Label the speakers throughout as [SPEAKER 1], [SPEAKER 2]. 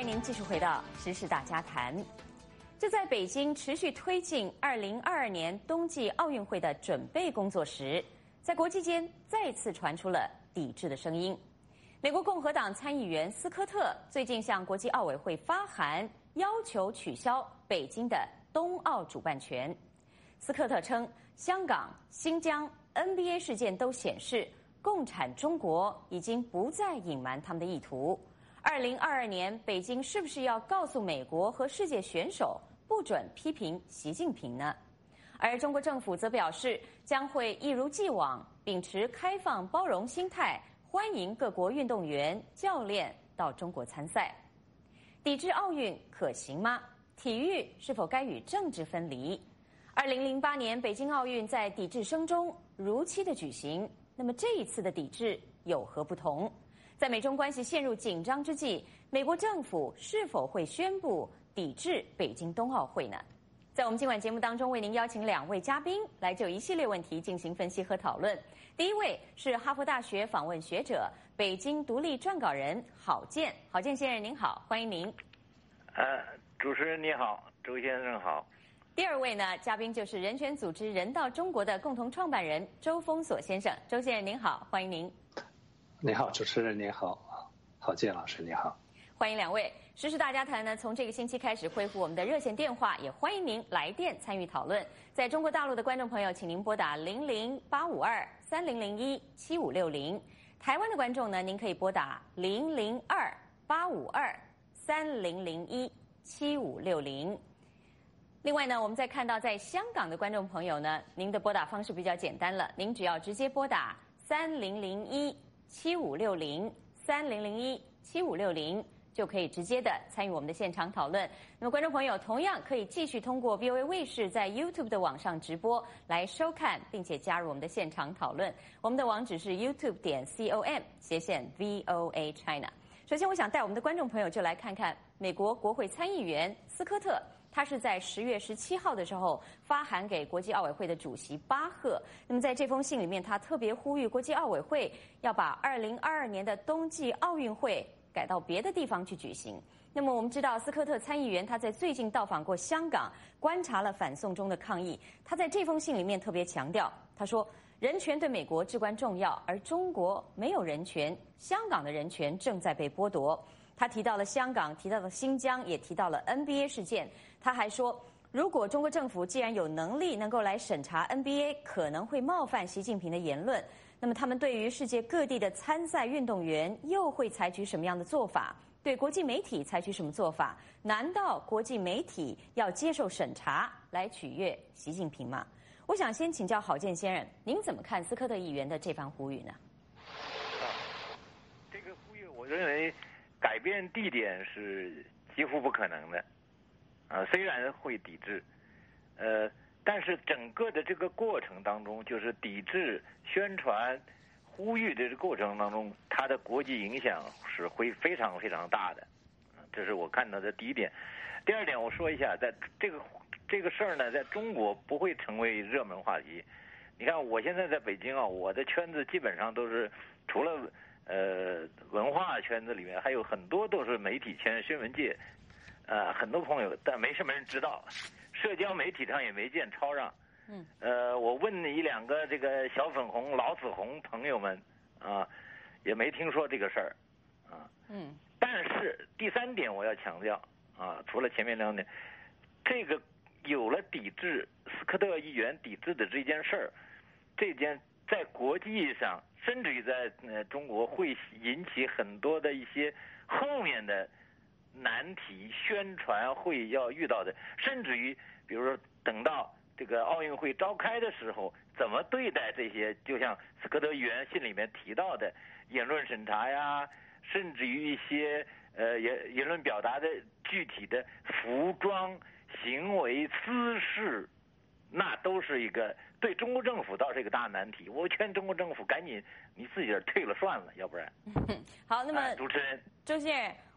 [SPEAKER 1] 迎您继续回到《时事大家谈》。就在北京持续推进2022年冬季奥运会的准备工作时，在国际间再次传出了抵制的声音。美国共和党参议员斯科特最近向国际奥委会发函，要求取消北京的冬奥主办权。斯科特称，香港、新疆、NBA 事件都显示，共产中国已经不再隐瞒他们的意图。2022年，北京是不是要告诉美国和世界选手，不准批评习近平呢？而中国政府则表示，将会一如既往，秉持开放包容心态，欢迎各国运动员、教练到中国参赛。抵制奥运可行吗？体育是否该与政治分离？2008年北京奥运在抵制声中如期的举行，那么这一次的抵制有何不同？在美中关系陷入紧张之际，美国政府是否会宣布抵制北京冬奥会呢？在我们今晚节目当中，为您邀请2位嘉宾来就一系列问题进行分析和讨论。第一位是哈佛大学访问学者、北京独立撰稿人郝建。郝建先生您好，欢迎您。
[SPEAKER 2] 主持人你好，周先生好。
[SPEAKER 1] 第二位呢，嘉宾就是人权组织人道中国的共同创办人周峰锁先生。周先生您好，欢迎您。
[SPEAKER 3] 你好，主持人你好，郝建老师你好，
[SPEAKER 1] 欢迎2位。时事大家谈呢，从这个星期开始恢复我们的热线电话，也欢迎您来电参与讨论。在中国大陆的观众朋友，请您拨打00-852-3001-7560；台湾的观众呢，您可以拨打002-852-3001-7560。另外呢，我们再看到在香港的观众朋友呢，您的拨打方式比较简单了，您只要直接拨打3001-7560，3001-7560就可以直接的参与我们的现场讨论。那么观众朋友同样可以继续通过 VOA 卫视在 YouTube 的网上直播来收看，并且加入我们的现场讨论。我们的网址是 youtube.com/VOA China。首先我想带我们的观众朋友就来看看美国国会参议员斯科特，他是在10月17号的时候发函给国际奥委会的主席巴赫。那么在这封信里面，他特别呼吁国际奥委会要把2022年的冬季奥运会改到别的地方去举行。那么我们知道，斯科特参议员他在最近到访过香港，观察了反送中的抗议。他在这封信里面特别强调，他说人权对美国至关重要，而中国没有人权，香港的人权正在被剥夺。他提到了香港，提到了新疆，也提到了 NBA 事件。他还说，如果中国政府既然有能力能够来审查 NBA 可能会冒犯习近平的言论，那么他们对于世界各地的参赛运动员又会采取什么样的做法？对国际媒体采取什么做法？难道国际媒体要接受审查来取悦习近平吗？我想先请教郝建先生，您怎么看斯科特议员的这番呼吁呢？
[SPEAKER 2] 这个呼吁我认为改变地点是几乎不可能的，虽然会抵制，但是整个的这个过程当中，就是抵制、宣传、呼吁的这个过程当中，它的国际影响是会非常非常大的，这是我看到的第一点。第二点，我说一下，在这个事儿呢，在中国不会成为热门话题。你看，我现在在北京啊，我的圈子基本上都是除了文化圈子里面，还有很多都是媒体圈、新闻界，很多朋友，但没什么人知道，社交媒体上也没见抄上。我问1-2个这个小粉红、老紫红朋友们啊，也没听说这个事儿啊。但是第3点我要强调啊，除了前面2点，这个有了抵制斯科特议员抵制的这件事儿，这件在国际上，甚至于在中国会引起很多的一些后面的难题，宣传会要遇到的，甚至于比如说等到这个奥运会召开的时候，怎么对待这些，就像斯科特议员信里面提到的言论审查呀，甚至于一些言论表达的具体的服装、行为、姿势，那都是一个对中国政府倒是一个大难题。我劝中国政府赶紧你自己退了算了，要不然。
[SPEAKER 1] 好，那么
[SPEAKER 2] 主持人
[SPEAKER 1] 周先生，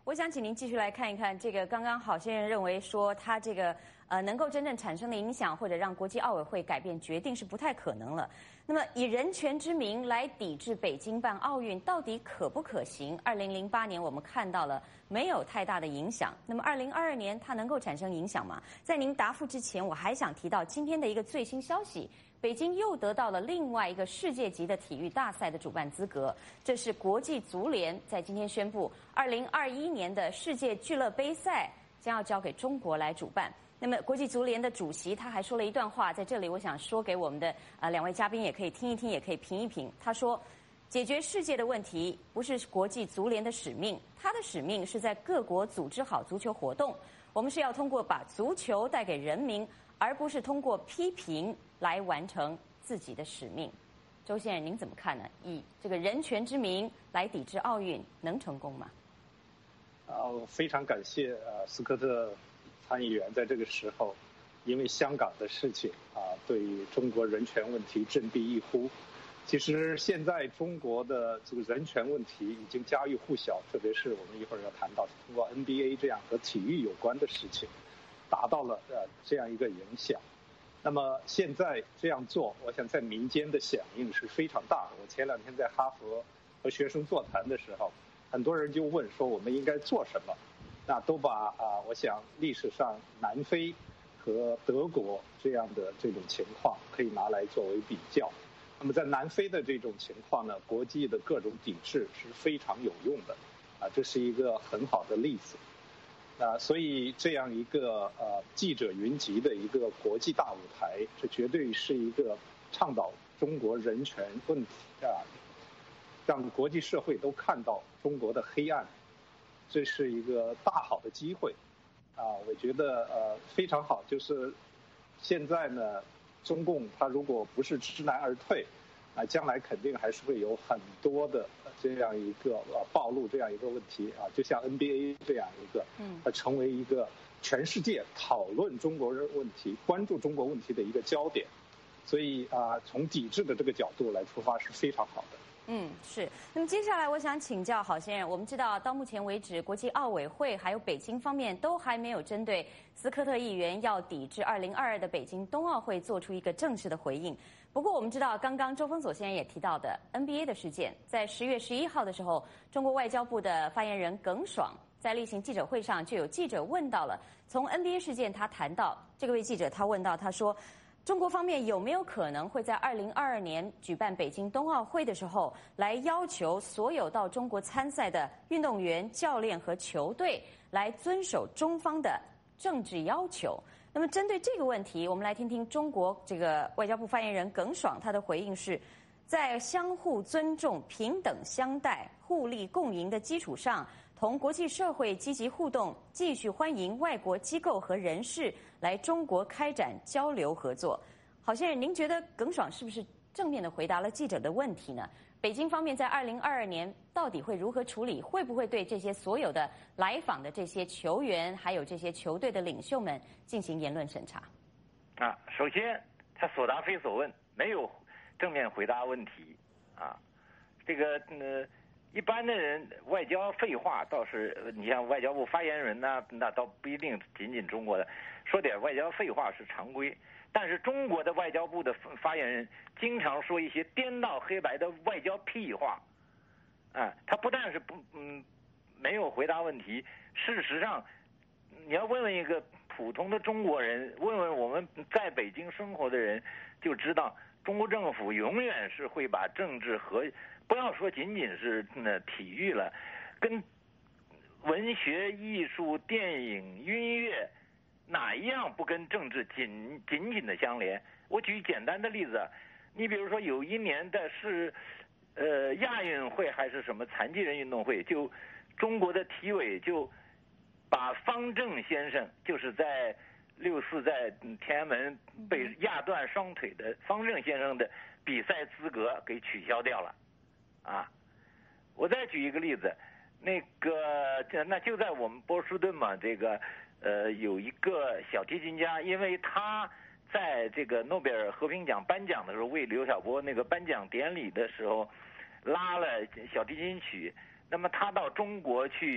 [SPEAKER 1] 我想请您继续来看一看这个刚刚郝先生认为说他这个能够真正产生的影响，或者让国际奥委会改变决定是不太可能了。那么以人权之名来抵制北京办奥运，到底可不可行？2008年我们看到了没有太大的影响。那么2022年它能够产生影响吗？在您答复之前，我还想提到今天的一个最新消息。北京又得到了另外一个世界级的体育大赛的主办资格，这是国际足联在今天宣布，2021年的世界俱乐杯赛将要交给中国来主办。那么国际足联的主席他还说了一段话，在这里我想说给我们的两位嘉宾也可以听一听，也可以评一评。他说，解决世界的问题不是国际足联的使命，他的使命是在各国组织好足球活动。我们是要通过把足球带给人民，而不是通过批评来完成自己的使命。周先生，您怎么看呢？以这个人权之名来抵制奥运，能成功吗？
[SPEAKER 3] 非常感谢斯科特参议员在这个时候，因为香港的事情对中国人权问题振臂一呼。其实现在中国的这个人权问题已经家喻户晓，特别是我们一会儿要谈到通过 NBA 这样和体育有关的事情，达到了这样一个影响。那么现在这样做，我想在民间的响应是非常大的。我前2天在哈佛和学生座谈的时候，很多人就问说我们应该做什么，那都把我想历史上南非和德国这样的这种情况可以拿来作为比较。那么在南非的这种情况呢，国际的各种抵制是非常有用的，这是一个很好的例子。所以这样一个记者云集的一个国际大舞台，这绝对是一个倡导中国人权问题让国际社会都看到中国的黑暗，这是一个大好的机会我觉得非常好。就是现在呢，中共他如果不是知难而退将来肯定还是会有很多的这样一个暴露这样一个问题就像 NBA 这样一个成为一个全世界讨论中国人问题、关注中国问题的一个焦点。所以从抵制的这个角度来出发是非常好的。
[SPEAKER 1] 是。那么接下来我想请教郝先生，我们知道到目前为止，国际奥委会还有北京方面都还没有针对斯科特议员要抵制2022的北京冬奥会做出一个正式的回应。不过我们知道，刚刚周峰所先生也提到的 NBA 的事件，在10月11号的时候，中国外交部的发言人耿爽在例行记者会上就有记者问到了，从 NBA 事件他谈到，这位记者他问到，他说，中国方面有没有可能会在2022年举办北京冬奥会的时候，来要求所有到中国参赛的运动员、教练和球队来遵守中方的政治要求？那么针对这个问题，我们来听听中国这个外交部发言人耿爽他的回应是，在相互尊重、平等相待、互利共赢的基础上，同国际社会积极互动，继续欢迎外国机构和人士来中国开展交流合作。郝先生，您觉得耿爽是不是正面的回答了记者的问题呢？北京方面在2022年到底会如何处理？会不会对这些所有的来访的这些球员，还有这些球队的领袖们进行言论审查？
[SPEAKER 2] 首先他所答非所问，没有正面回答问题这个一般的人外交废话倒是，你像外交部发言人那倒不一定仅仅中国的，说点外交废话是常规。但是中国的外交部的发言人经常说一些颠倒黑白的外交屁话，他不但是没有回答问题，事实上，你要问问一个普通的中国人，问问我们在北京生活的人，就知道中国政府永远是会把政治和不要说仅仅是体育了，跟文学、艺术、电影、音乐。哪一样不跟政治紧紧的相连？我举简单的例子，你比如说有一年的是，亚运会还是什么残疾人运动会，就中国的体委就把方正先生，就是在64在天安门被压断双腿的方正先生的比赛资格给取消掉了，我再举一个例子，那就在我们波士顿嘛，这个。有一个小提琴家，因为他在这个诺贝尔和平奖颁奖的时候，为刘晓波那个颁奖典礼的时候拉了小提琴曲，那么他到中国去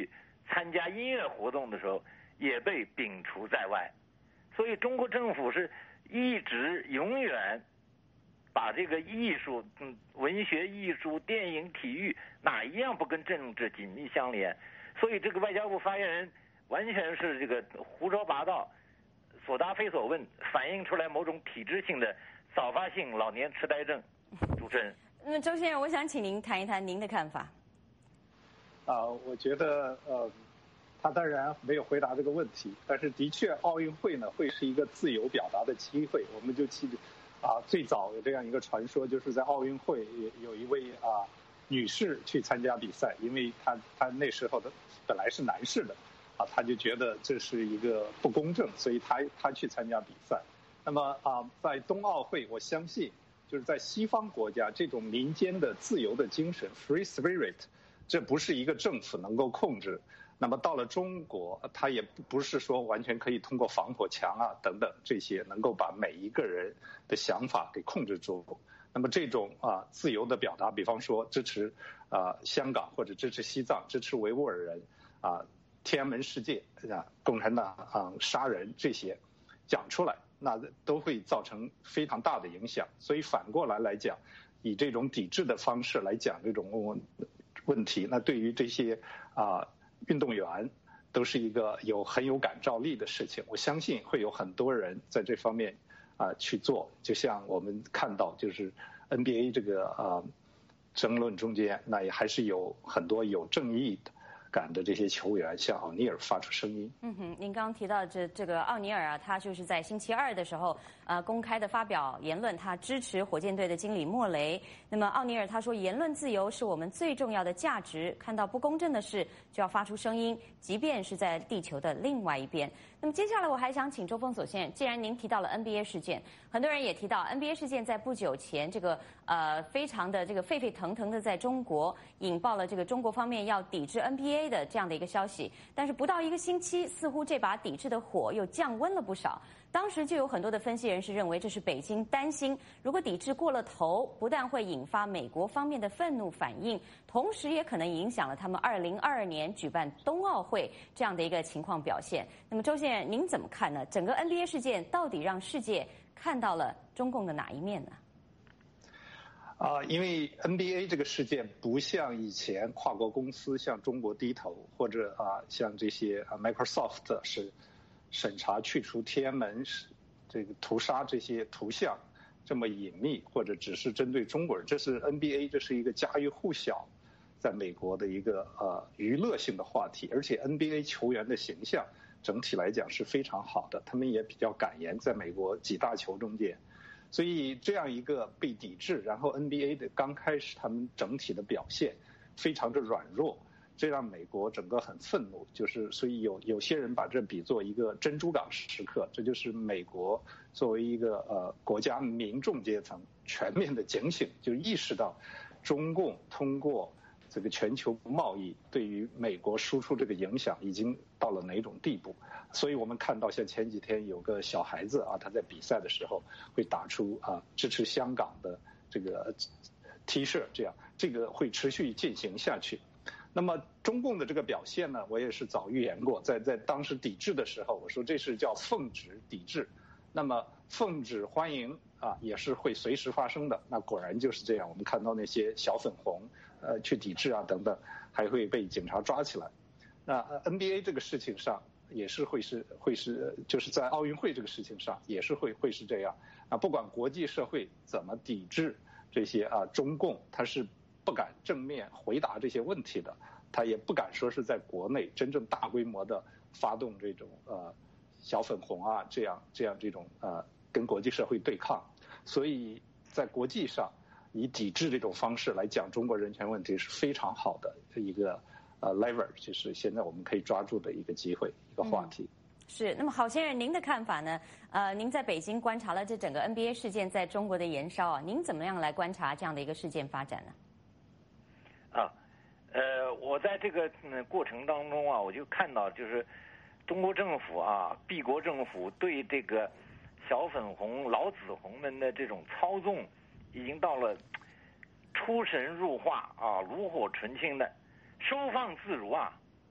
[SPEAKER 2] 参加音乐活动的时候也被摒除在外。所以中国政府是一直永远把这个艺术、文学艺术、电影、体育哪一样不跟政治紧密相连？所以这个外交部发言人完全是这个胡说八道、所答非所问，反映出来某种体制性的早发性老年痴呆症。主持人，
[SPEAKER 1] 那周先生，我想请您谈一谈您的看法。
[SPEAKER 3] 我觉得他当然没有回答这个问题，但是的确奥运会呢会是一个自由表达的机会。我们就记得最早有这样一个传说，就是在奥运会有一位女士去参加比赛，因为她那时候的本来是男士的她就觉得这是一个不公正，所以她去参加比赛。那么在冬奥会，我相信就是在西方国家这种民间的自由的精神 （free spirit）， 这不是一个政府能够控制。那么到了中国，它也不是说完全可以通过防火墙等等这些能够把每一个人的想法给控制住。那么这种自由的表达，比方说支持香港或者支持西藏、支持维吾尔人天安门事件共产党杀人这些讲出来，那都会造成非常大的影响。所以反过来讲，以这种抵制的方式来讲这种问题，那对于这些运动员都是一个很有感召力的事情。我相信会有很多人在这方面去做。就像我们看到，就是 NBA 这个争论中间，那也还是有很多有正义感的这些球员向奥尼尔发出声音。
[SPEAKER 1] 您刚刚提到这个奥尼尔他就是在星期二的时候公开的发表言论，他支持火箭队的经理莫雷。那么奥尼尔他说，言论自由是我们最重要的价值，看到不公正的事就要发出声音，即便是在地球的另外一边。那么接下来我还想请周峰所先生，既然您提到了 NBA 事件，很多人也提到 NBA 事件在不久前这个非常的这个沸沸腾腾的在中国引爆了这个中国方面要抵制 NBA 的这样的一个消息，但是不到1个星期，似乎这把抵制的火又降温了不少。当时就有很多的分析人士认为，这是北京担心，如果抵制过了头，不但会引发美国方面的愤怒反应，同时也可能影响了他们2022年举办冬奥会这样的一个情况表现。那么周先生，您怎么看呢？整个 NBA 事件到底让世界看到了中共的哪一面呢？
[SPEAKER 3] 因为 NBA 这个事件不像以前跨国公司向中国低头，或者像这些Microsoft 是审查去除天安门这个屠杀这些图像这么隐秘，或者只是针对中国人。这是 NBA， 这是一个家喻户晓在美国的一个娱乐性的话题，而且 NBA 球员的形象整体来讲是非常好的，他们也比较敢言，在美国几大球中间。所以这样一个被抵制，然后 NBA 的刚开始他们整体的表现非常的软弱，这让美国整个很愤怒。就是所以有些人把这比作一个珍珠港时刻，这就是美国作为一个国家民众阶层全面的警醒，就意识到中共通过这个全球贸易对于美国输出这个影响已经到了哪种地步。所以我们看到像前几天有个小孩子他在比赛的时候会打出支持香港的这个 T 恤，这个会持续进行下去。那么中共的这个表现呢，我也是早预言过，在当时抵制的时候，我说这是叫奉旨抵制。那么奉旨欢迎也是会随时发生的。那果然就是这样，我们看到那些小粉红去抵制等等，还会被警察抓起来。那 NBA 这个事情上也是会是就是在奥运会这个事情上也是会是这样。不管国际社会怎么抵制这些中共，他是不敢正面回答这些问题的，他也不敢说是在国内真正大规模的发动这种小粉红这样这种跟国际社会对抗。所以在国际上以抵制这种方式来讲中国人权问题是非常好的一个lever， 就是现在我们可以抓住的一个机会，一个话题。
[SPEAKER 1] 是。那么郝先生，您的看法呢？您在北京观察了这整个 NBA 事件在中国的延烧您怎么样来观察这样的一个事件发展呢？
[SPEAKER 2] 我在这个过程当中我就看到就是中国政府帝国政府对这个小粉红、老紫红们的这种操纵，已经到了出神入化炉火纯青的收放自如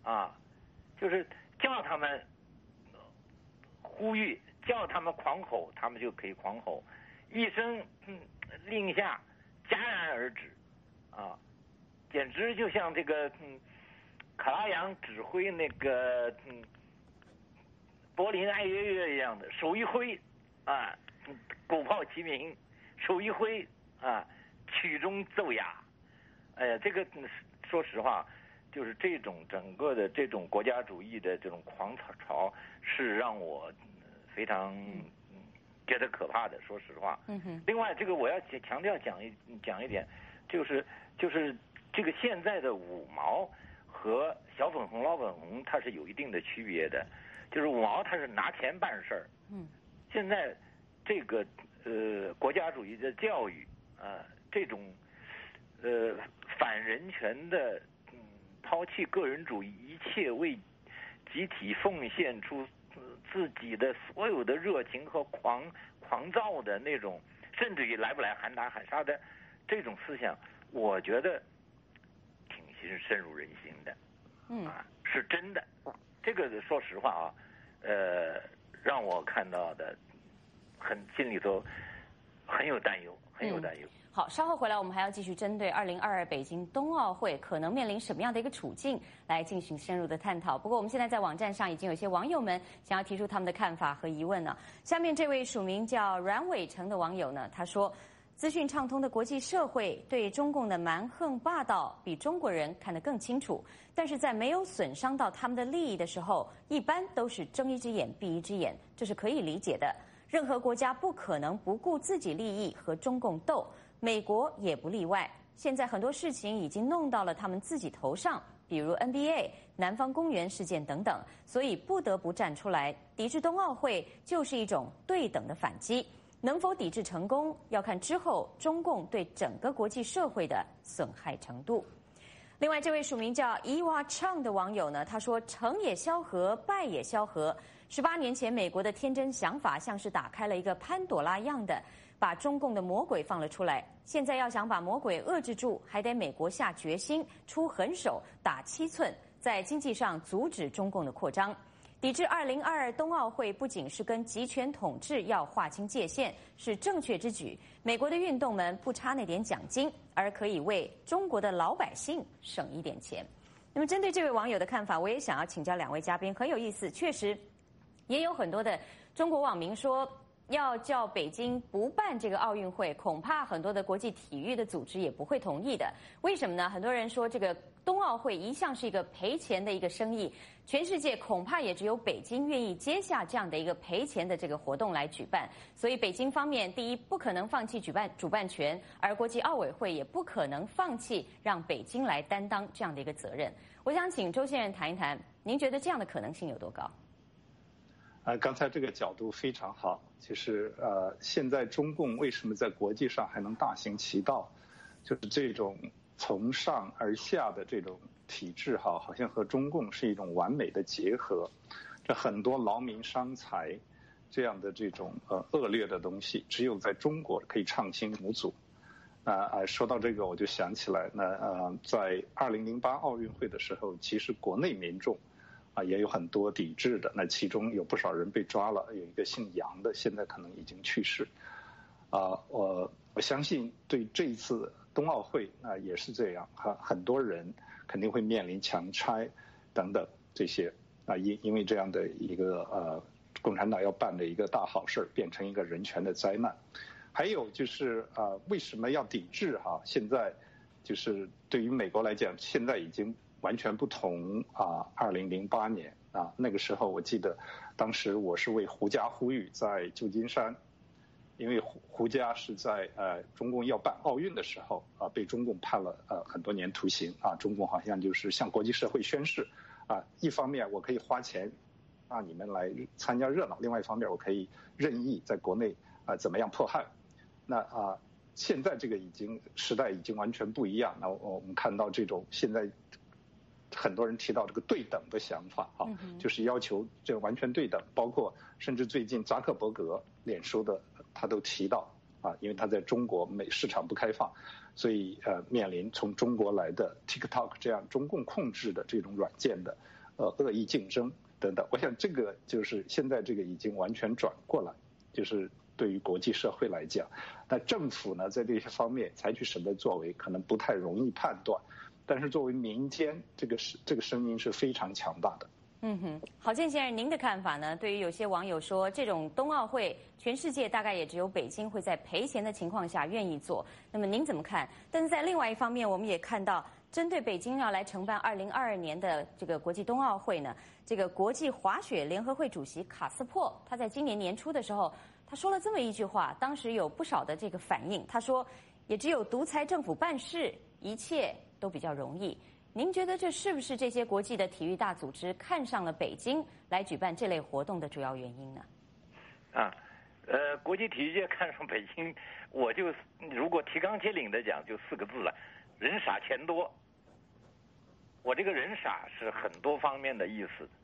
[SPEAKER 2] 啊，就是叫他们呼吁，叫他们狂吼，他们就可以狂吼，一声令下，戛然而止，啊，简直就像这个卡拉扬指挥那个柏林爱乐乐一样的，手一挥啊，鼓炮齐鸣，手一挥啊，曲中奏哑。哎呀，这个说实话，就是这种整个的这种国家主义的这种狂潮，是让我非常觉得可怕的。说实话，另外这个我要强调讲一点，就是这个现在的五毛和小粉红、老粉红它是有一定的区别的。就是五毛它是拿钱办事儿，现在这个国家主义的教育这种反人权的抛弃个人主义，一切为集体奉献出自己的所有的热情和狂躁的那种，甚至于来不来喊打喊杀的这种思想，我觉得挺深入人心的，是真的。这个说实话啊，让我看到的心里头很有担忧，很有担忧。
[SPEAKER 1] 好，稍后回来我们还要继续针对2022北京冬奥会可能面临什么样的一个处境来进行深入的探讨。不过我们现在在网站上已经有些网友们想要提出他们的看法和疑问了。下面这位署名叫阮伟成的网友呢，他说，资讯畅通的国际社会对中共的蛮横霸道比中国人看得更清楚，但是在没有损伤到他们的利益的时候，一般都是睁一只眼闭一只眼，这是可以理解的。任何国家不可能不顾自己利益和中共斗，美国也不例外。现在很多事情已经弄到了他们自己头上，比如 NBA、南方公园事件等等，所以不得不站出来抵制冬奥会，就是一种对等的反击。能否抵制成功，要看之后中共对整个国际社会的损害程度。另外，这位署名叫伊娃畅的网友呢，他说：“成也萧何，败也萧何。18年前，美国的天真想法像是打开了一个潘朵拉样的，把中共的魔鬼放了出来。现在要想把魔鬼遏制住，还得美国下决心，出狠手，打7寸，在经济上阻止中共的扩张。”抵制2022冬奥会不仅是跟集权统治要划清界限，是正确之举。美国的运动们不差那点奖金，而可以为中国的老百姓省一点钱。那么针对这位网友的看法，我也想要请教两位嘉宾，很有意思。确实，也有很多的中国网民说，要叫北京不办这个奥运会，恐怕很多的国际体育的组织也不会同意的。为什么呢？很多人说这个冬奥会一向是一个赔钱的一个生意，全世界恐怕也只有北京愿意接下这样的一个赔钱的这个活动来举办。所以北京方面，第一不可能放弃主办权，而国际奥委会也不可能放弃让北京来担当这样的一个责任。我想请周先生谈一谈，您觉得这样的可能性有多高？
[SPEAKER 3] 刚才这个角度非常好。其实现在中共为什么在国际上还能大行其道，就是这种从上而下的这种体制好像和中共是一种完美的结合。这很多劳民伤财这样的这种恶劣的东西，只有在中国可以畅行无阻。说到这个，我就想起来，在2008奥运会的时候，其实国内民众也有很多抵制的，那其中有不少人被抓了，有一个姓杨的，现在可能已经去世。我相信对这一次冬奥会也是这样，很多人肯定会面临强拆等等这些因为这样的一个共产党要办的一个大好事变成一个人权的灾难。还有就是为什么要抵制现在就是对于美国来讲，现在已经完全不同2008年那个时候我记得当时我是为胡家呼吁，在旧金山，因为胡家是在中共要办奥运的时候被中共判了很多年徒刑中共好像就是向国际社会宣示一方面我可以花钱让你们来参加热闹，另外一方面我可以任意在国内怎么样迫害。那现在这个时代已经完全不一样。那我们看到这种现在很多人提到这个对等的想法就是要求这完全对等，包括甚至最近扎克伯格脸书的他都提到因为它在中国市场不开放，所以面临从中国来的 TikTok 这样中共控制的这种软件的恶意竞争等等。我想这个就是现在这个已经完全转过来，就是对于国际社会来讲，那政府呢在这些方面采取什么作为可能不太容易判断，但是作为民间这个声音是非常强大的。
[SPEAKER 1] 郝建先生，您的看法呢？对于有些网友说，这种冬奥会，全世界大概也只有北京会在赔钱的情况下愿意做。那么您怎么看？但是在另外一方面，我们也看到，针对北京要来承办2022年的这个国际冬奥会呢，这个国际滑雪联合会主席卡斯珀，他在今年年初的时候，他说了这么一句话，当时有不少的这个反应。他说，也只有独裁政府办事，一切都比较容易。您觉得这是不是这些国际的体育大组织看上了北京来举办这类活动的主要原因呢？
[SPEAKER 2] 国际体育界看上北京，我就如果提纲挈领的讲，就4个字了：人傻钱多。我这个人傻是很多方面的意思，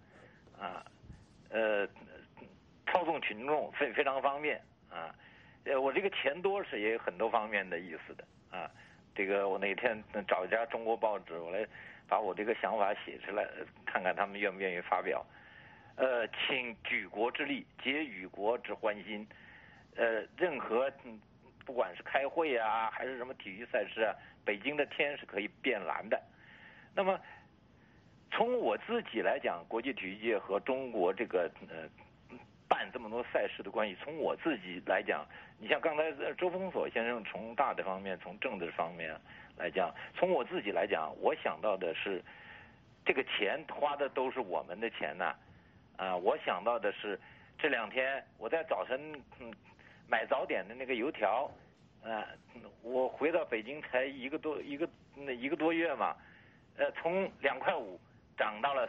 [SPEAKER 2] 操纵群众非常方便啊。我这个钱多是也有很多方面的意思的啊。这个我那天找一家中国报纸，我来把我这个想法写出来，看看他们愿不愿意发表。请举国之力，结与国之欢心。任何不管是开会啊，还是什么体育赛事啊，北京的天是可以变蓝的。那么从我自己来讲，国际体育界和中国这个办这么多赛事的关系，从我自己来讲，你像刚才周峰所先生从大的方面，从政治方面来讲，从我自己来讲，我想到的是，这个钱花的都是我们的钱呐，我想到的是这2天我在早晨买早点的那个油条，我回到北京才一个多月嘛，从2.5块涨到了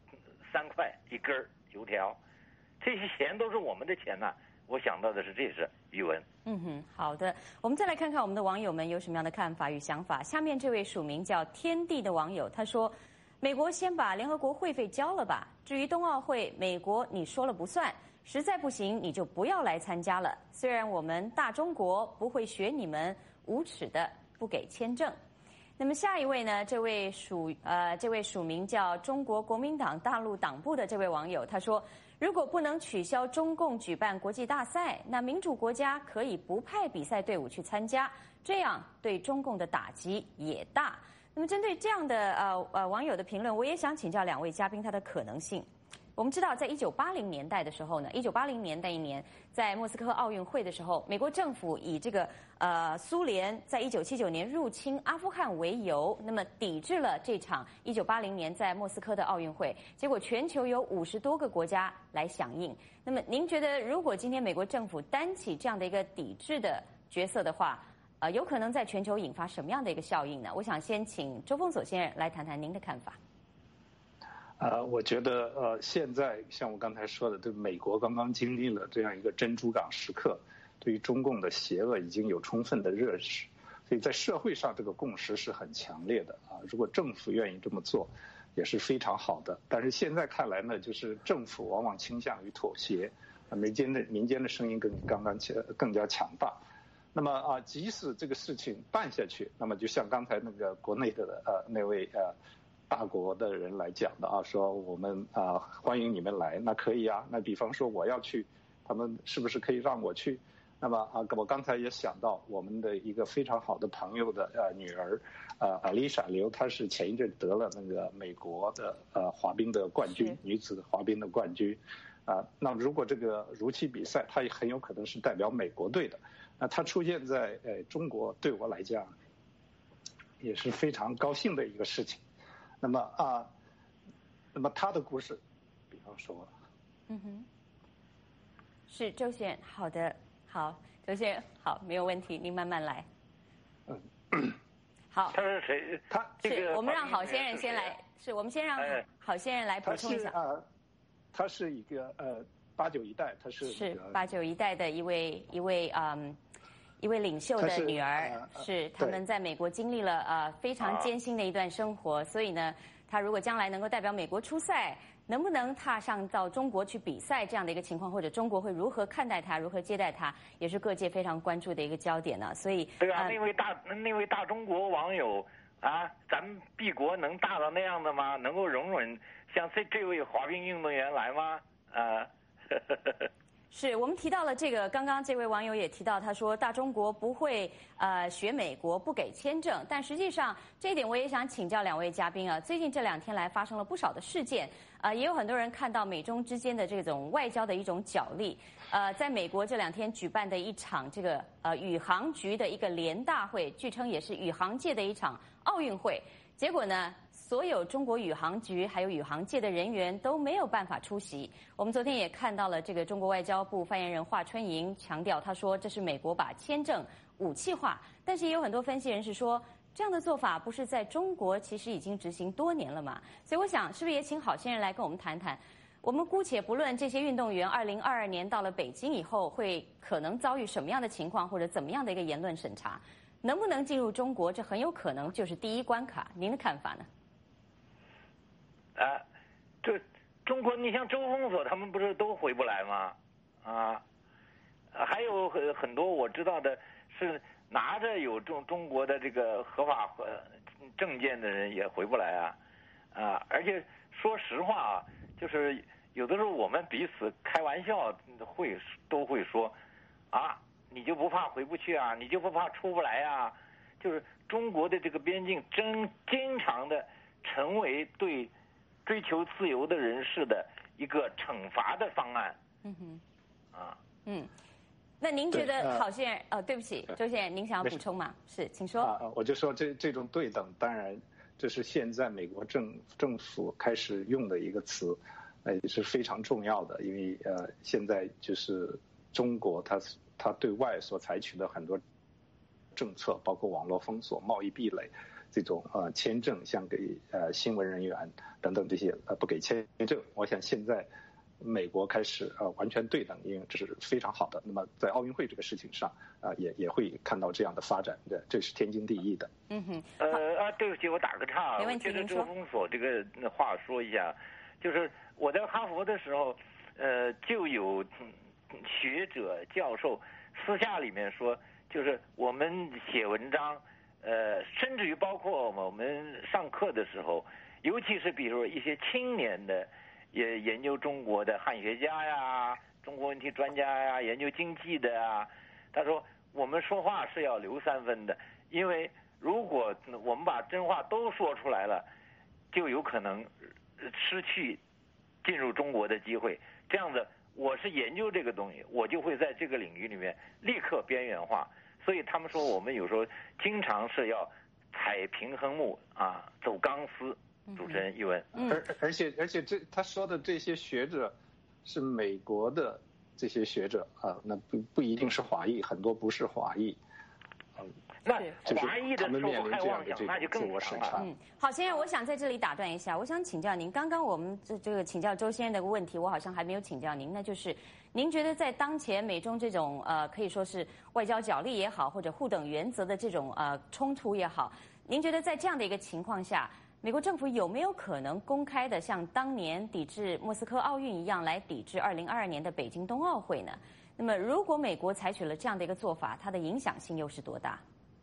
[SPEAKER 2] 3块一根油条。这些钱都是我们的钱呐，我想到的是这是余文。
[SPEAKER 1] 好的，我们再来看看我们的网友们有什么样的看法与想法。下面这位署名叫天地的网友他说，美国先把联合国会费交了吧，至于冬奥会，美国你说了不算，实在不行你就不要来参加了。虽然我们大中国不会学你们无耻的不给签证。那么下一位呢？这位署名叫中国国民党大陆党部的这位网友他说，如果不能取消中共举办国际大赛，那民主国家可以不派比赛队伍去参加，这样对中共的打击也大。那么针对这样的网友的评论，我也想请教2位嘉宾他的可能性。我们知道，在1980年代的时候呢，1980年那一年，在莫斯科奥运会的时候，美国政府以这个苏联在1979年入侵阿富汗为由，那么抵制了这场1980年在莫斯科的奥运会。结果全球有50多个国家来响应。那么您觉得，如果今天美国政府担起这样的一个抵制的角色的话，有可能在全球引发什么样的一个效应呢？我想先请周峰所先生来谈谈您的看法。
[SPEAKER 3] 我觉得现在像我刚才说的，对美国刚刚经历了这样一个珍珠港时刻，对于中共的邪恶已经有充分的认识，所以在社会上这个共识是很强烈的啊。如果政府愿意这么做，也是非常好的。但是现在看来呢，就是政府往往倾向于妥协，民间的声音更加强大。那么即使这个事情办下去，那么就像刚才那个国内的那位大国的人来讲的说我们欢迎你们来，那可以啊。那比方说我要去，他们是不是可以让我去？那么我刚才也想到我们的一个非常好的朋友的女儿阿丽莎刘，她是前一阵得了那个美国的滑冰的冠军，女子滑冰的冠军那如果这个如期比赛，她也很有可能是代表美国队的。那她出现在中国，对我来讲也是非常高兴的一个事情。那么他的故事，比方说，
[SPEAKER 1] 是周先生，好的，好，周先生，好，没有问题，您慢慢来。好，
[SPEAKER 2] 他是谁？他
[SPEAKER 1] 是我们让郝先生先来，是我们先让郝先生来补充一下。
[SPEAKER 3] 他是一个89一代，他是
[SPEAKER 1] 89一代的一位领袖的女儿，是他们在美国经历了非常艰辛的一段生活，所以呢，她如果将来能够代表美国出赛， 能不能踏上到中国去比赛这样的一个情况，或者中国会如何看待他，如何接待他，也是各界非常关注的一个焦点呢。所以，
[SPEAKER 2] 对啊，那位大中国网友啊，咱们敝国能大到那样的吗？能够容忍像这位滑冰运动员来吗？
[SPEAKER 1] 是我们提到了这个，刚刚这位网友也提到，他说大中国不会学美国不给签证，但实际上这一点我也想请教两位嘉宾啊。最近这2天来发生了不少的事件，也有很多人看到美中之间的这种外交的一种角力。在美国这2天举办的一场这个宇航局的一个联大会，据称也是宇航界的一场奥运会。结果呢，所有中国宇航局还有宇航界的人员都没有办法出席。我们昨天也看到了这个中国外交部发言人华春莹强调，他说这是美国把签证武器化。但是也有很多分析人士说，这样的做法不是在中国其实已经执行多年了嘛？所以我想，是不是也请好心人来跟我们谈谈？我们姑且不论这些运动员2022年到了北京以后会可能遭遇什么样的情况，或者怎么样的一个言论审查。能不能进入中国，这很有可能就是第一关卡。您的看法呢？
[SPEAKER 2] 这中国，你像周峰所他们不是都回不来吗？还有很多我知道的是拿着有中国的这个合法证件的人也回不来而且说实话就是有的时候我们彼此开玩笑都会说你就不怕回不去啊？你就不怕出不来啊？就是中国的这个边境经常的成为对追求自由的人士的一个惩罚的方案。
[SPEAKER 1] 那您觉得郝先生对不起，周先生，您想要补充吗？是，请说。
[SPEAKER 3] 我就说这种对等，当然这是现在美国政府开始用的一个词，也是非常重要的，因为现在就是中国它对外所采取的很多政策，包括网络封锁、贸易壁垒，这种签证，像给新闻人员等等这些不给签证。我想现在美国开始完全对等，因为这是非常好的。那么在奥运会这个事情上也会看到这样的发展，这是天经地义的。
[SPEAKER 2] 对不起，我打个岔，
[SPEAKER 1] 没问题，
[SPEAKER 2] 接着周峰所这个话说一下，就是我在哈佛的时候，就有学者教授私下里面说，就是我们写文章，甚至于包括我们上课的时候，尤其是比如说一些青年的也研究中国的汉学家呀、中国问题专家呀、研究经济的啊，他说我们说话是要留3分的，因为如果我们把真话都说出来了，就有可能失去进入中国的机会。这样子，我是研究这个东西，我就会在这个领域里面立刻边缘化。所以他们说我们有时候经常是要踩平衡木走钢丝。主持人一文，
[SPEAKER 3] 而且他说的这些学者是美国的这些学者那不一定是华裔，很多不是华裔。
[SPEAKER 2] 那华裔的受害妄想，那就更惨了。
[SPEAKER 1] 好，先生，我想在这里打断一下，我想请教您，刚刚我们这个请教周先生的问题，我好像还没有请教您，那就是您觉得在当前美中这种可以说是外交角力也好，或者互等原则的这种冲突也好，您觉得在这样的一个情况下，美国政府有没有可能公开的像当年抵制莫斯科奥运一样来抵制2022年的北京冬奥会呢？那么如果美国采取了这样的一个做法，它的影响性又是多大？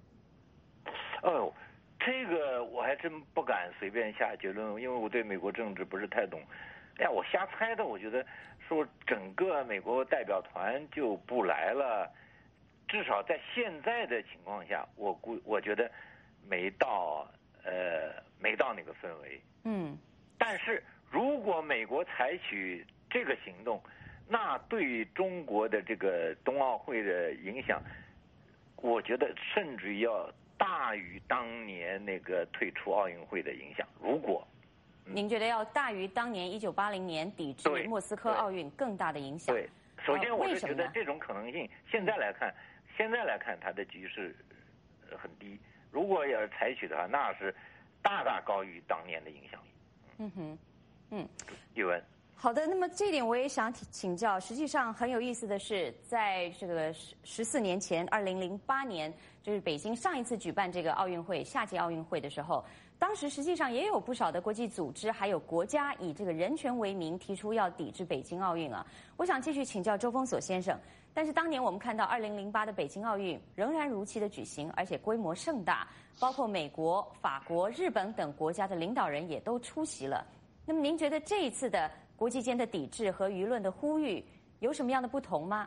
[SPEAKER 2] 这个我还真不敢随便下结论，因为我对美国政治不是太懂。我瞎猜的，我觉得说整个美国代表团就不来了，至少在现在的情况下，我觉得没到那个氛围。但是如果美国采取这个行动，那对中国的这个冬奥会的影响，我觉得甚至要大于当年那个退出奥运会的影响。如果
[SPEAKER 1] 您觉得要大于当年1980年抵制莫斯科奥运更大的影响？
[SPEAKER 2] 对，首先我是觉得这种可能性，现在来看它的局势很低。如果要是采取的话，那是大大高于当年的影响力。语文。
[SPEAKER 1] 好的，那么这一点我也想请教。实际上很有意思的是，在这个14年前，2008年，就是北京上一次举办这个奥运会，夏季奥运会的时候， 当时实际上也有不少的国际组织还有国家以这个人权为名提出要抵制北京奥运啊。我想继续请教周峰锁先生，但是当年我们看到2008的北京奥运仍然如期的举行，而且规模盛大，包括美国、法国、日本等国家的领导人也都出席了。那么您觉得这一次的国际间的抵制和舆论的呼吁有什么样的不同吗？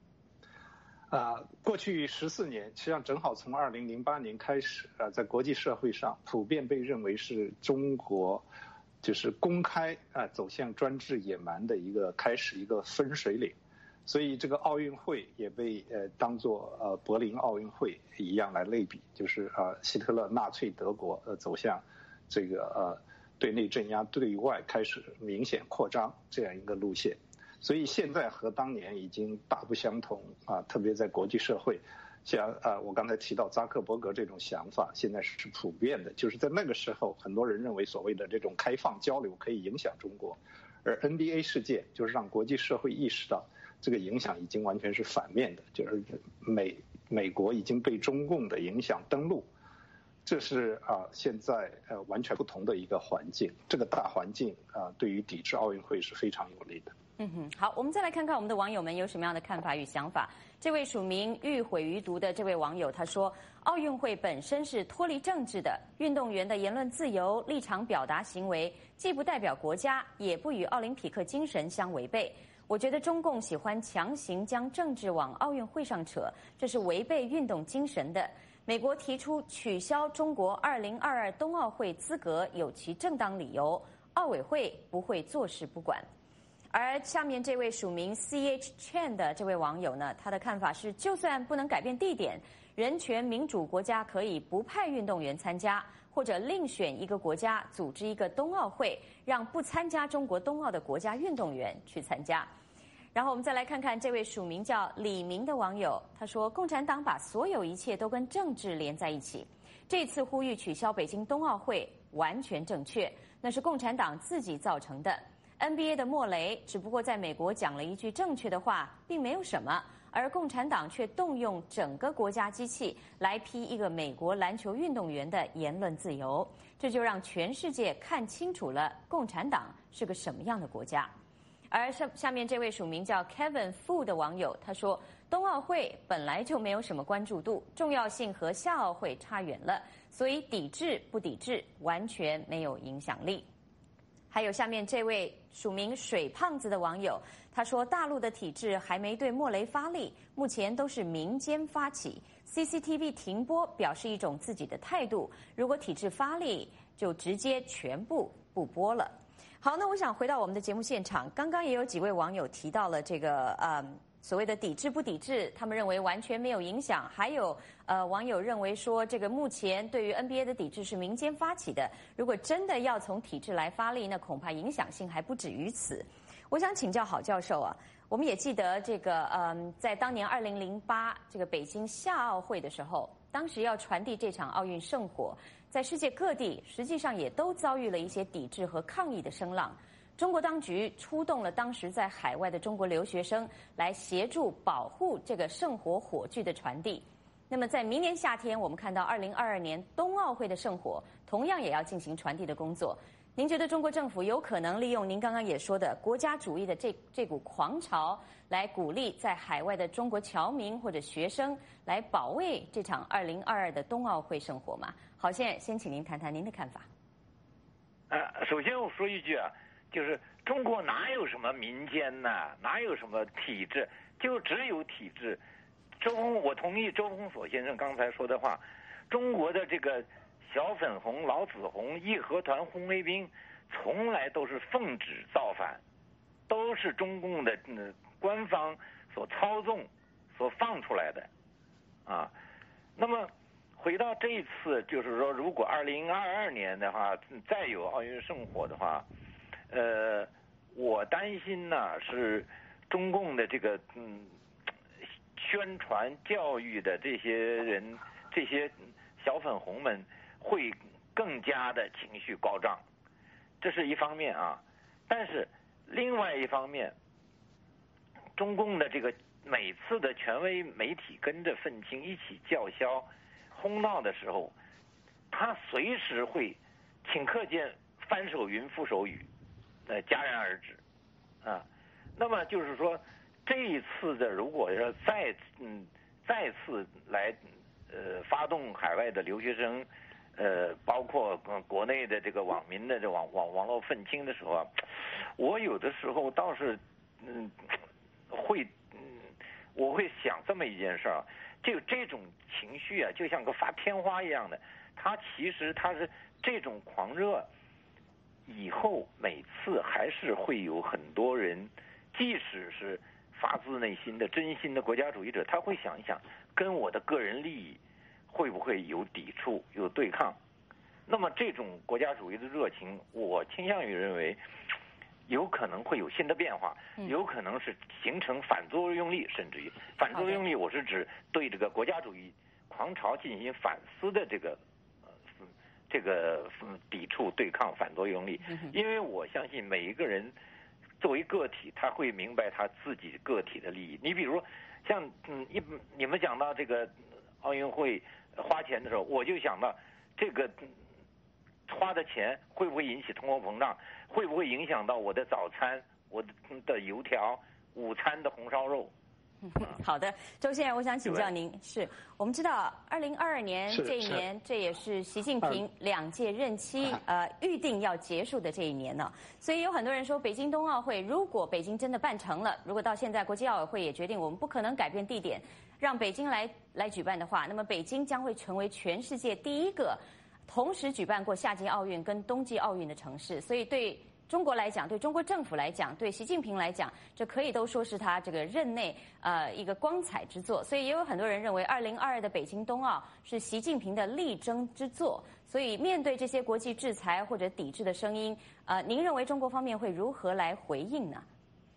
[SPEAKER 3] 过去14年，实际上正好从2008年开始，在国际社会上普遍被认为是中国就是公开走向专制野蛮的一个开始，一个分水岭。所以这个奥运会也被当作柏林奥运会一样来类比，就是希特勒纳粹德国走向这个对内镇压、对外开始明显扩张这样一个路线。所以现在和当年已经大不相同特别在国际社会，像我刚才提到扎克伯格这种想法，现在是普遍的。就是在那个时候，很多人认为所谓的这种开放交流可以影响中国，而 NBA 事件就是让国际社会意识到这个影响已经完全是反面的，就是美国已经被中共的影响登陆，这是现在完全不同的一个环境。这个大环境对于抵制奥运会是非常有利的。
[SPEAKER 1] 好，我们再来看看我们的网友们有什么样的看法与想法。这位署名欲毁于毒的这位网友他说，奥运会本身是脱离政治的，运动员的言论自由、立场表达行为既不代表国家，也不与奥林匹克精神相违背。我觉得中共喜欢强行将政治往奥运会上扯，这是违背运动精神的。美国提出取消中国2022冬奥会资格有其正当理由，奥委会不会坐视不管。而下面这位署名 CH Chen 的这位网友呢，他的看法是，就算不能改变地点，人权民主国家可以不派运动员参加，或者另选一个国家组织一个冬奥会，让不参加中国冬奥的国家运动员去参加。然后我们再来看看这位署名叫李明的网友，他说，共产党把所有一切都跟政治连在一起，这次呼吁取消北京冬奥会完全正确，那是共产党自己造成的。NBA 的莫雷只不过在美国讲了一句正确的话，并没有什么，而共产党却动用整个国家机器来批一个美国篮球运动员的言论自由，这就让全世界看清楚了共产党是个什么样的国家。而下面这位署名叫 Kevin Fu 的网友他说，冬奥会本来就没有什么关注度，重要性和夏奥会差远了，所以抵制不抵制完全没有影响力。还有下面这位署名水胖子的网友，他说，大陆的体制还没对莫雷发力，目前都是民间发起， CCTV 停播表示一种自己的态度，如果体制发力就直接全部不播了。好，那我想回到我们的节目现场，刚刚也有几位网友提到了这个所谓的抵制不抵制，他们认为完全没有影响。还有网友认为说，这个目前对于 NBA 的抵制是民间发起的，如果真的要从体制来发力，那恐怕影响性还不止于此。我想请教郝教授啊，我们也记得这个在当年2008这个北京夏奥会的时候，当时要传递这场奥运圣火，在世界各地实际上也都遭遇了一些抵制和抗议的声浪。中国当局出动了当时在海外的中国留学生来协助保护这个圣火火炬的传递。那么在明年夏天，我们看到2022年冬奥会的圣火同样也要进行传递的工作。您觉得中国政府有可能利用您刚刚也说的国家主义的这股狂潮，来鼓励在海外的中国侨民或者学生来保卫这场2022的冬奥会圣火吗？郝先请您谈谈您的看法。
[SPEAKER 2] 首先我说一句啊，就是中国哪有什么民间呐，哪有什么体制，就只有体制。我同意周峰锁先生刚才说的话，中国的这个小粉红、老紫红、义和团、红卫兵，从来都是奉旨造反，都是中共的官方所操纵、所放出来的啊。那么回到这一次，就是说，如果2022年的话再有奥运圣火的话，我担心呢是中共的这个宣传教育的这些人，这些小粉红们会更加的情绪高涨，这是一方面啊。但是另外一方面，中共的这个每次的权威媒体跟着愤青一起叫嚣轰闹的时候，他随时会顷刻间翻手云覆手雨，戛然而止，啊，那么就是说这一次的如果要再次来发动海外的留学生，包括国内的这个网民的这网络愤青的时候啊，我有的时候倒是我会想这么一件事儿，就这种情绪啊，就像个发天花一样的，它其实是这种狂热，以后每次还是会有很多人，即使是发自内心的真心的国家主义者，他会想一想，跟我的个人利益会不会有抵触、有对抗？那么这种国家主义的热情，我倾向于认为，有可能会有新的变化，有可能是形成反作用力，甚至于反作用力，我是指对这个国家主义狂潮进行反思的这个抵触、对抗、反作用力。因为我相信每一个人作为个体，他会明白他自己个体的利益。你比如像你们讲到这个奥运会花钱的时候，我就想到这个花的钱会不会引起通货膨胀，会不会影响到我的早餐、我的油条、午餐的红烧肉。
[SPEAKER 1] 好的，周先生，我想请教您，是我们知道2022年这一年，这也是习近平2届任期预定要结束的这一年呢，所以有很多人说，北京冬奥会如果北京真的办成了，如果到现在国际奥委会也决定我们不可能改变地点，让北京来举办的话，那么北京将会成为全世界第一个同时举办过夏季奥运跟冬季奥运的城市，所以对中国来讲，对中国政府来讲，对习近平来讲，这可以都说是他这个任内一个光彩之作。所以也有很多人认为，2022的北京冬奥是习近平的力争之作。所以面对这些国际制裁或者抵制的声音，您认为中国方面会如何来回应呢？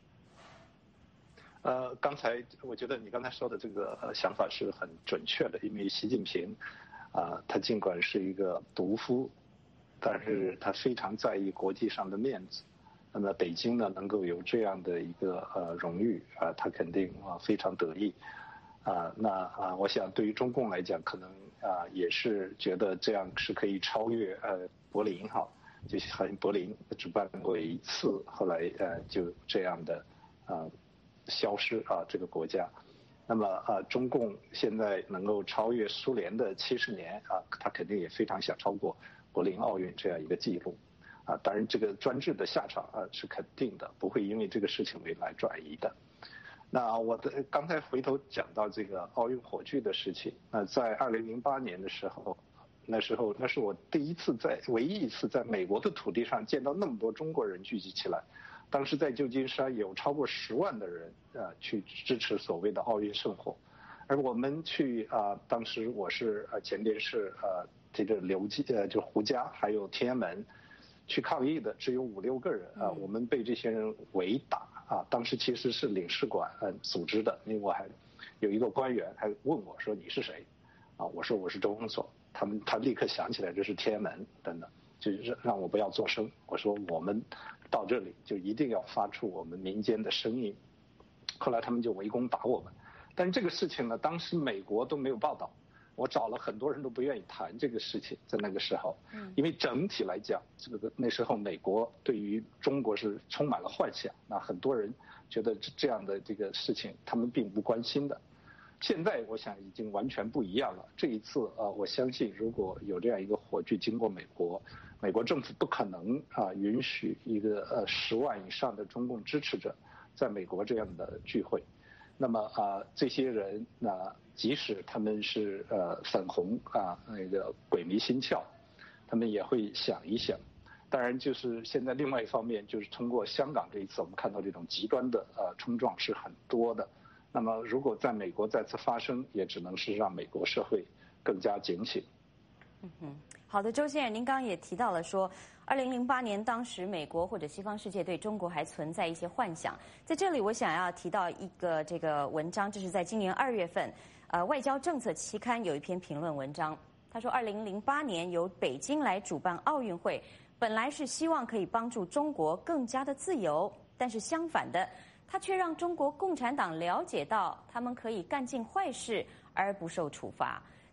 [SPEAKER 3] 刚才我觉得你刚才说的这个想法是很准确的，因为习近平他尽管是一个独夫，但是他非常在意国际上的面子。那么北京呢能够有这样的一个荣誉他肯定非常得意我想对于中共来讲，可能也是觉得这样是可以超越柏林就好像柏林只办过一次，后来就这样的消失这个国家。那么中共现在能够超越苏联的70年他肯定也非常想超过柏林奥运这样一个记录当然这个专制的下场是肯定的，不会因为这个事情来转移的。那我刚才回头讲到这个奥运火炬的事情，在2008年的时候，那是我唯一一次在美国的土地上见到那么多中国人聚集起来。当时在旧金山有超过10万的人去支持所谓的奥运圣火，而我们去当时我是前边是这个就胡家还有天安门去抗议的，只有5、6个人我们被这些人围打当时其实是领事馆组织的，因为我还有一个官员还问我说你是谁我说我是周恩所，他立刻想起来这是天安门等等，就是让我不要作声。我说我们到这里就一定要发出我们民间的声音。后来他们就围攻打我们，但是这个事情呢，当时美国都没有报道，我找了很多人都不愿意谈这个事情，在那个时候，因为整体来讲，那时候美国对于中国是充满了幻想，很多人觉得这样的这个事情他们并不关心的。现在我想已经完全不一样了。这一次我相信如果有这样一个火炬经过美国政府不可能允许一个10万以上的中共支持者在美国这样的聚会。那么这些人即使他们是粉红那个鬼迷心窍，他们也会想一想。当然就是现在另外一方面，就是通过香港这一次我们看到这种极端的冲撞是很多的。那么如果在美国再次发生，也只能是让美国社会更加警醒。
[SPEAKER 1] 好的，周先生，您刚刚也提到了说，2008年当时美国或者西方世界对中国还存在一些幻想。在这里我想要提到一个这个文章，这是在今年2月份，外交政策期刊有一篇评论文章，他说2008年由北京来主办奥运会，本来是希望可以帮助中国更加的自由，但是相反的，他却让中国共产党了解到他们可以干尽坏事而不受处罚。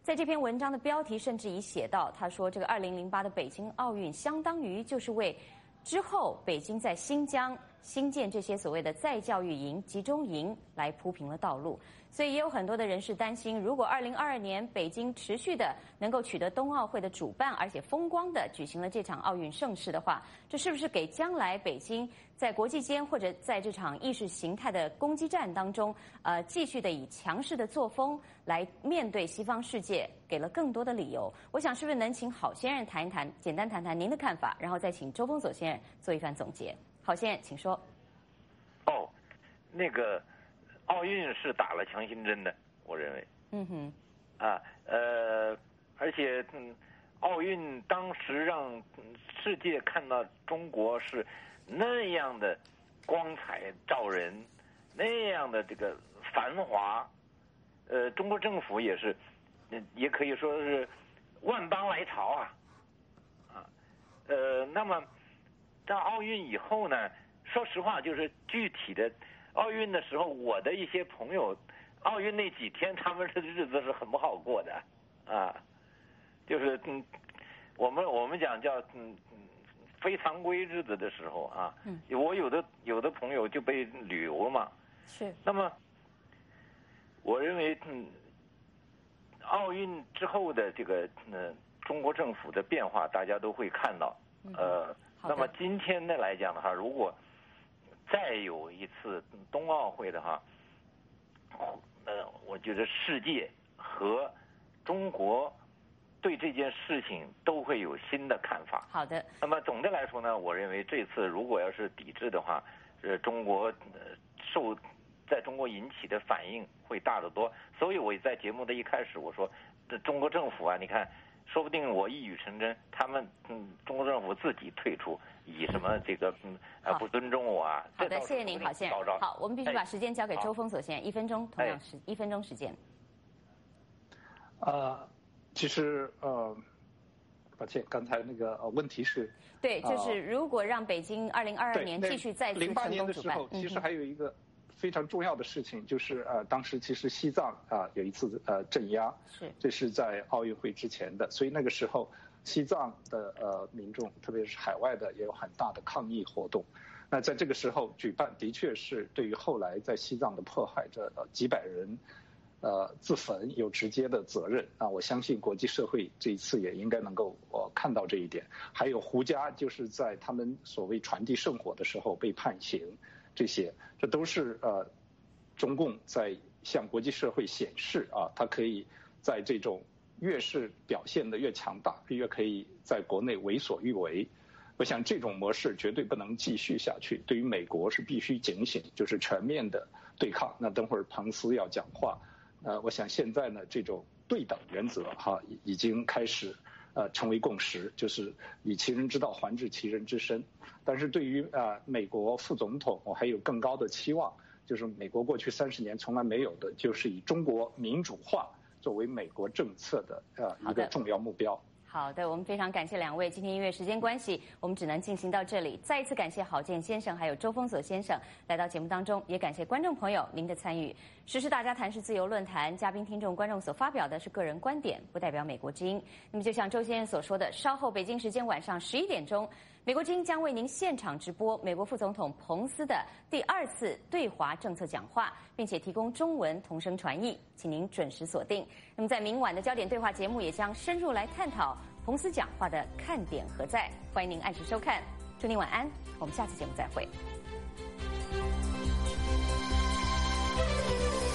[SPEAKER 1] 在这篇文章的标题甚至已写到，他说这个2008的北京奥运相当于就是为之后北京在新疆新建这些所谓的再教育营、集中营来铺平了道路。所以也有很多的人士担心，如果2022年北京持续的能够取得冬奥会的主办，而且风光的举行了这场奥运盛事的话，这是不是给将来北京在国际间或者在这场意识形态的攻击战当中，继续的以强势的作风来面对西方世界，给了更多的理由？我想是不是能请郝先生谈一谈，简单谈谈您的看法，然后再请周峰锁先生做一番总结。郝先生，请说。
[SPEAKER 2] 那个奥运是打了强心针的，我认为。而且奥运当时让世界看到中国是那样的光彩照人，那样的这个繁华。中国政府也是，也可以说是万邦来朝啊。那么到奥运以后呢，说实话，就是具体的奥运的时候，我的一些朋友，奥运那几天他们的日子是很不好过的啊，就是我们讲叫非常规日子的时候啊，我有的朋友就被旅游嘛，
[SPEAKER 1] 是。
[SPEAKER 2] 那么我认为奥运之后的这个中国政府的变化，大家都会看到。那么今天的来讲的话，如果再有一次冬奥会的话，我觉得世界和中国对这件事情都会有新的看法。
[SPEAKER 1] 好的。
[SPEAKER 2] 那么总的来说呢，我认为这次如果要是抵制的话，中国在中国引起的反应会大得多。所以我在节目的一开始我说，中国政府啊，你看，说不定我一语成真，他们中国政府自己退出，以什么这个不尊重我啊。
[SPEAKER 1] 好的，谢谢您，郝先生。好，我们必须把时间交给周峰锁先生，1分钟，同样是1分钟时间。
[SPEAKER 3] 其实抱歉，刚才那个问题是，
[SPEAKER 1] 对，就是如果让北京2022年继续再次成功主办，
[SPEAKER 3] 08年的时候，其实还有一个非常重要的事情，就是当时其实西藏有一次镇压，这是在奥运会之前的，所以那个时候西藏的民众，特别是海外的，也有很大的抗议活动。那在这个时候举办，的确是对于后来在西藏的迫害者几百人自焚有直接的责任。我相信国际社会这一次也应该能够看到这一点。还有胡家就是在他们所谓传递圣火的时候被判刑，这都是中共在向国际社会显示它可以在这种越是表现得越强大，越可以在国内为所欲为。我想这种模式绝对不能继续下去，对于美国是必须警醒，就是全面的对抗。那等会儿彭斯要讲话，我想现在呢这种对等原则已经开始成为共识，就是以其人之道还治其人之身。但是对于美国副总统，我还有更高的期望，就是美国过去30年从来没有的，就是以中国民主化作为美国政策的一个重要目标。
[SPEAKER 1] 好的，我们非常感谢两位。今天因为时间关系，我们只能进行到这里。再一次感谢郝建先生还有周峰锁先生来到节目当中，也感谢观众朋友您的参与。时事大家谈是自由论坛，嘉宾、听众、观众所发表的是个人观点，不代表美国之音。那么就像周先生所说的，稍后北京时间晚上11点钟，美国之音将为您现场直播美国副总统彭斯的第2次对华政策讲话，并且提供中文同声传译，请您准时锁定。那么在明晚的焦点对话节目也将深入来探讨彭斯讲话的看点何在，欢迎您按时收看。祝您晚安，我们下次节目再会。